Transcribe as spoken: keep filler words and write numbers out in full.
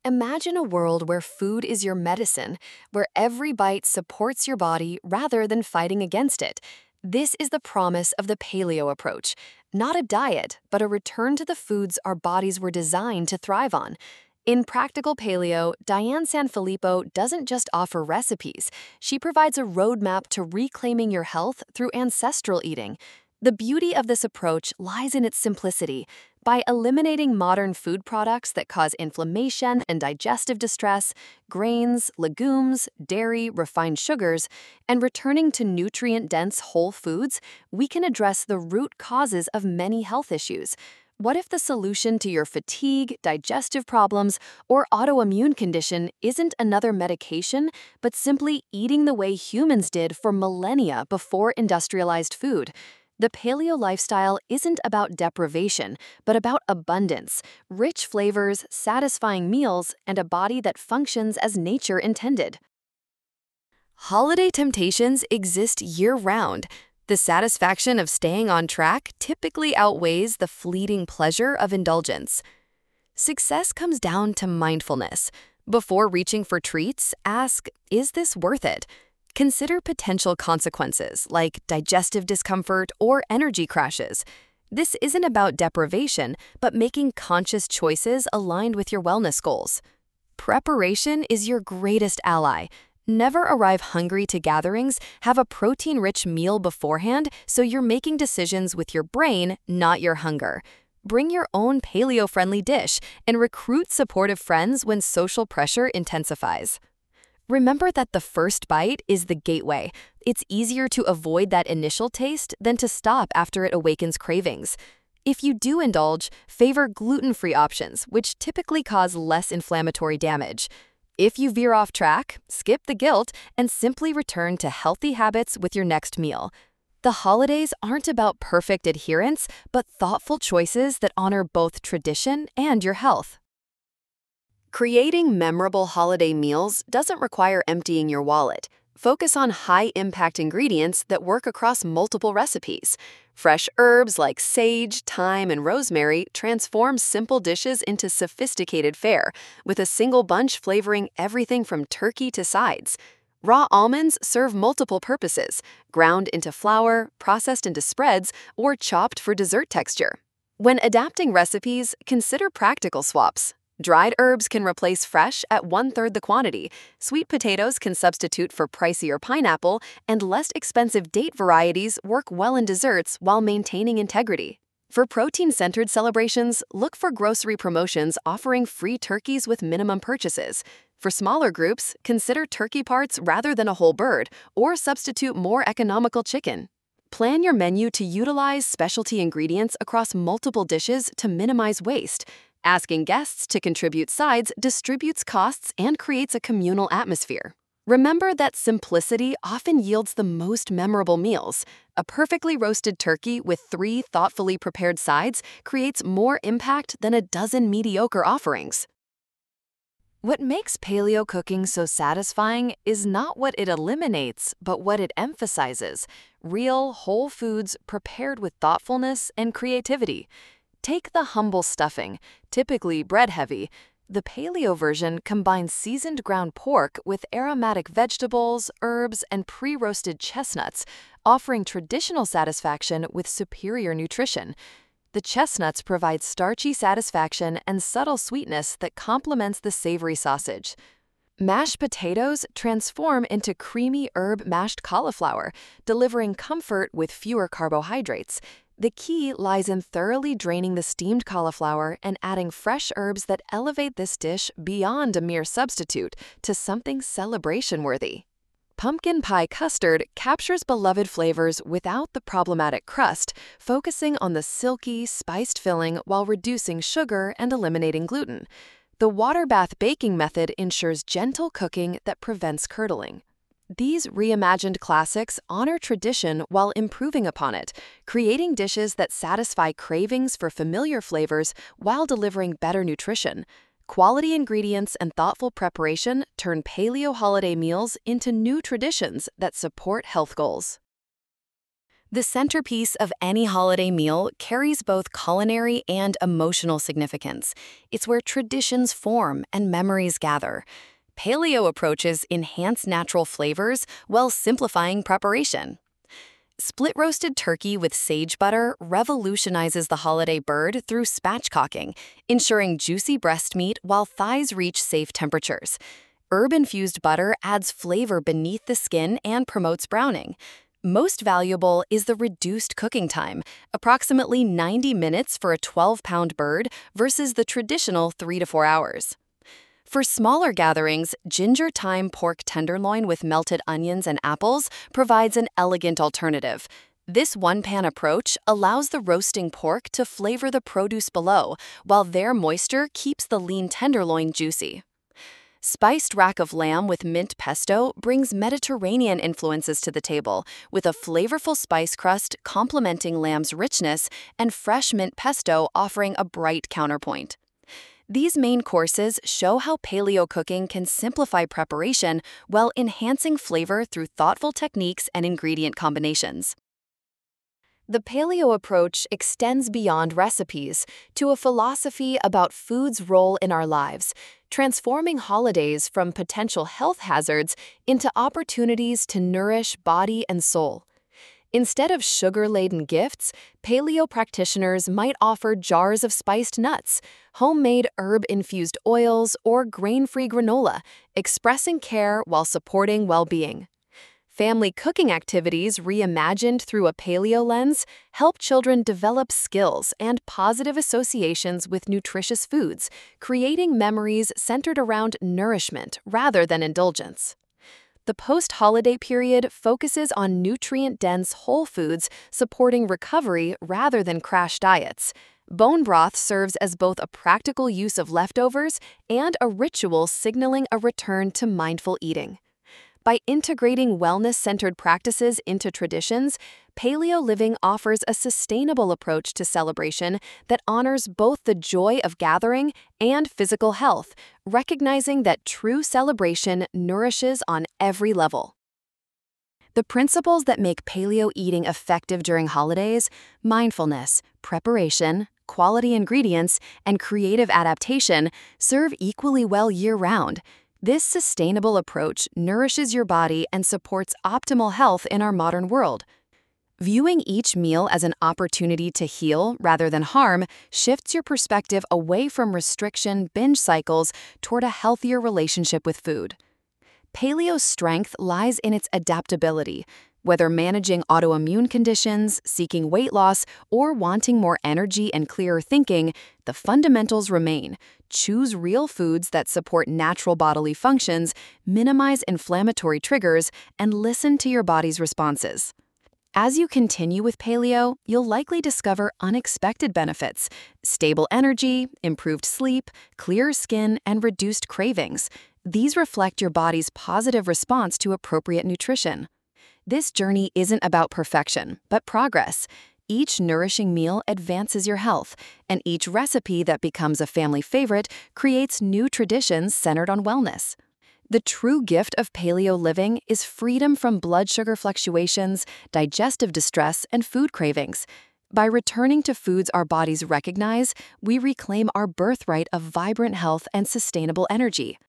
Imagine a world where food is your medicine, where every bite supports your body rather than fighting against it. This is the promise of the paleo approach. Not a diet, but a return to the foods our bodies were designed to thrive on. In Practical Paleo, Diane Sanfilippo doesn't just offer recipes, she provides a roadmap to reclaiming your health through ancestral eating. The beauty of this approach lies in its simplicity. By eliminating modern food products that cause inflammation and digestive distress, grains, legumes, dairy, refined sugars, and returning to nutrient-dense whole foods, we can address the root causes of many health issues. What if the solution to your fatigue, digestive problems, or autoimmune condition isn't another medication, but simply eating the way humans did for millennia before industrialized food? The paleo lifestyle isn't about deprivation, but about abundance, rich flavors, satisfying meals, and a body that functions as nature intended. Holiday temptations exist year-round. The satisfaction of staying on track typically outweighs the fleeting pleasure of indulgence. Success comes down to mindfulness. Before reaching for treats, ask, is this worth it? Consider potential consequences like digestive discomfort or energy crashes. This isn't about deprivation, but making conscious choices aligned with your wellness goals. Preparation is your greatest ally. Never arrive hungry to gatherings, have a protein-rich meal beforehand so you're making decisions with your brain, not your hunger. Bring your own paleo-friendly dish and recruit supportive friends when social pressure intensifies. Remember that the first bite is the gateway. It's easier to avoid that initial taste than to stop after it awakens cravings. If you do indulge, favor gluten-free options, which typically cause less inflammatory damage. If you veer off track, skip the guilt and simply return to healthy habits with your next meal. The holidays aren't about perfect adherence, but thoughtful choices that honor both tradition and your health. Creating memorable holiday meals doesn't require emptying your wallet. Focus on high-impact ingredients that work across multiple recipes. Fresh herbs like sage, thyme, and rosemary transform simple dishes into sophisticated fare, with a single bunch flavoring everything from turkey to sides. Raw almonds serve multiple purposes, ground into flour, processed into spreads, or chopped for dessert texture. When adapting recipes, consider practical swaps. Dried herbs can replace fresh at one-third the quantity, sweet potatoes can substitute for pricier pineapple, and less expensive date varieties work well in desserts while maintaining integrity. For protein-centered celebrations, look for grocery promotions offering free turkeys with minimum purchases. For smaller groups, consider turkey parts rather than a whole bird, or substitute more economical chicken. Plan your menu to utilize specialty ingredients across multiple dishes to minimize waste. Asking guests to contribute sides distributes costs and creates a communal atmosphere. Remember that simplicity often yields the most memorable meals. A perfectly roasted turkey with three thoughtfully prepared sides creates more impact than a dozen mediocre offerings. What makes paleo cooking so satisfying is not what it eliminates, but what it emphasizes: real, whole foods prepared with thoughtfulness and creativity. Take the humble stuffing, typically bread-heavy. The paleo version combines seasoned ground pork with aromatic vegetables, herbs, and pre-roasted chestnuts, offering traditional satisfaction with superior nutrition. The chestnuts provide starchy satisfaction and subtle sweetness that complements the savory sausage. Mashed potatoes transform into creamy herb mashed cauliflower, delivering comfort with fewer carbohydrates. The key lies in thoroughly draining the steamed cauliflower and adding fresh herbs that elevate this dish beyond a mere substitute to something celebration-worthy. Pumpkin pie custard captures beloved flavors without the problematic crust, focusing on the silky, spiced filling while reducing sugar and eliminating gluten. The water bath baking method ensures gentle cooking that prevents curdling. These reimagined classics honor tradition while improving upon it, creating dishes that satisfy cravings for familiar flavors while delivering better nutrition. Quality ingredients and thoughtful preparation turn paleo holiday meals into new traditions that support health goals. The centerpiece of any holiday meal carries both culinary and emotional significance. It's where traditions form and memories gather. Paleo approaches enhance natural flavors while simplifying preparation. Split roasted turkey with sage butter revolutionizes the holiday bird through spatchcocking, ensuring juicy breast meat while thighs reach safe temperatures. Herb-infused butter adds flavor beneath the skin and promotes browning. Most valuable is the reduced cooking time, approximately ninety minutes for a twelve-pound bird versus the traditional three to four hours. For smaller gatherings, ginger thyme pork tenderloin with melted onions and apples provides an elegant alternative. This one-pan approach allows the roasting pork to flavor the produce below, while their moisture keeps the lean tenderloin juicy. Spiced rack of lamb with mint pesto brings Mediterranean influences to the table, with a flavorful spice crust complementing lamb's richness and fresh mint pesto offering a bright counterpoint. These main courses show how paleo cooking can simplify preparation while enhancing flavor through thoughtful techniques and ingredient combinations. The paleo approach extends beyond recipes to a philosophy about food's role in our lives, transforming holidays from potential health hazards into opportunities to nourish body and soul. Instead of sugar-laden gifts, paleo practitioners might offer jars of spiced nuts, homemade herb-infused oils, or grain-free granola, expressing care while supporting well-being. Family cooking activities reimagined through a paleo lens help children develop skills and positive associations with nutritious foods, creating memories centered around nourishment rather than indulgence. The post-holiday period focuses on nutrient-dense whole foods supporting recovery rather than crash diets. Bone broth serves as both a practical use of leftovers and a ritual signaling a return to mindful eating. By integrating wellness-centered practices into traditions, paleo living offers a sustainable approach to celebration that honors both the joy of gathering and physical health, recognizing that true celebration nourishes on every level. The principles that make paleo eating effective during holidays, mindfulness, preparation, quality ingredients, and creative adaptation, serve equally well year-round. This sustainable approach nourishes your body and supports optimal health in our modern world. Viewing each meal as an opportunity to heal rather than harm shifts your perspective away from restriction binge cycles toward a healthier relationship with food. Paleo's strength lies in its adaptability. Whether managing autoimmune conditions, seeking weight loss, or wanting more energy and clearer thinking, the fundamentals remain. Choose real foods that support natural bodily functions, minimize inflammatory triggers, and listen to your body's responses. As you continue with paleo, you'll likely discover unexpected benefits: stable energy, improved sleep, clearer skin, and reduced cravings. These reflect your body's positive response to appropriate nutrition. This journey isn't about perfection, but progress. Each nourishing meal advances your health, and each recipe that becomes a family favorite creates new traditions centered on wellness. The true gift of paleo living is freedom from blood sugar fluctuations, digestive distress, and food cravings. By returning to foods our bodies recognize, we reclaim our birthright of vibrant health and sustainable energy.